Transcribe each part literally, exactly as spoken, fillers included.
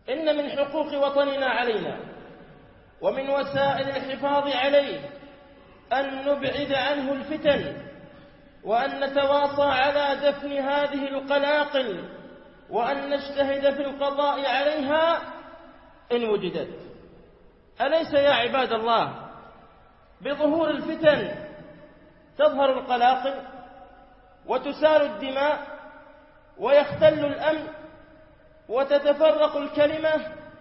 إن من حقوق وطننا علينا ومن وسائل الحفاظ عليه أن نبعد عنه الفتن، وأن نتواصى على دفن هذه القلاقل، وأن نجتهد في القضاء عليها إن وجدت. أليس يا عباد الله بظهور الفتن تظهر القلاقل وتسال الدماء ويختل الأمن وتتفرق الكلمة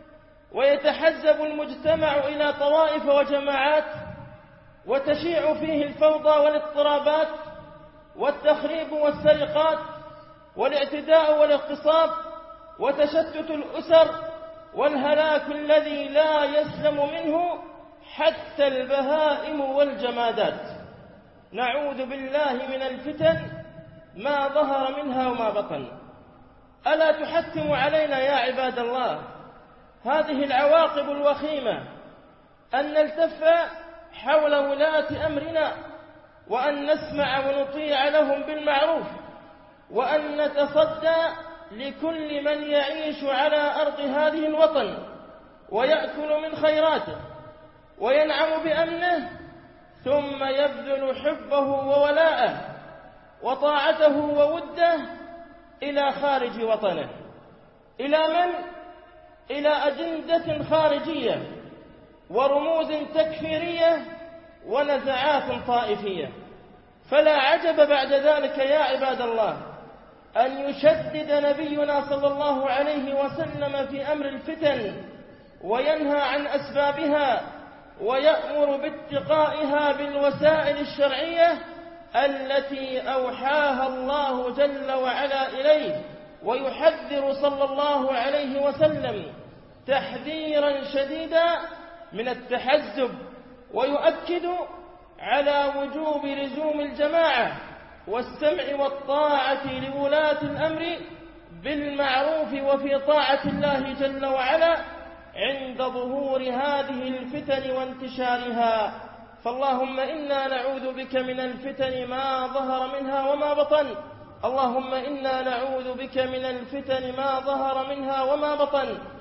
ويتحزب المجتمع إلى طوائف وجماعات، وتشيع فيه الفوضى والاضطرابات والتخريب والسرقات والاعتداء والاغتصاب وتشتت الأسر والهلاك الذي لا يسلم منه حتى البهائم والجمادات. نعوذ بالله من الفتن ما ظهر منها وما بطن. ألا تحتم علينا يا عباد الله هذه العواقب الوخيمة أن نلتف حول ولاة أمرنا، وأن نسمع ونطيع لهم بالمعروف، وأن نتصدى لكل من يعيش على أرض هذه الوطن ويأكل من خيراته وينعم بأمنه، ثم يبذل حبه وولاءه وطاعته ووده إلى خارج وطنه. إلى من؟ إلى أجندة خارجية ورموز تكفيرية ونزعات طائفية. فلا عجب بعد ذلك يا عباد الله أن يشدد نبينا صلى الله عليه وسلم في أمر الفتن وينهى عن أسبابها ويأمر باتقائها بالوسائل الشرعية التي أوحاها الله جل وعلا إليه، ويحذر صلى الله عليه وسلم تحذيرا شديدا من التحزب، ويؤكد على وجوب لزوم الجماعة والسمع والطاعة لولاة الأمر بالمعروف وفي طاعة الله جل وعلا عند ظهور هذه الفتن وانتشارها. فاللهم إنا نعوذ بك من الفتن ما ظهر منها وما بطن، اللهم إنا نعوذ بك من الفتن ما ظهر منها وما بطن،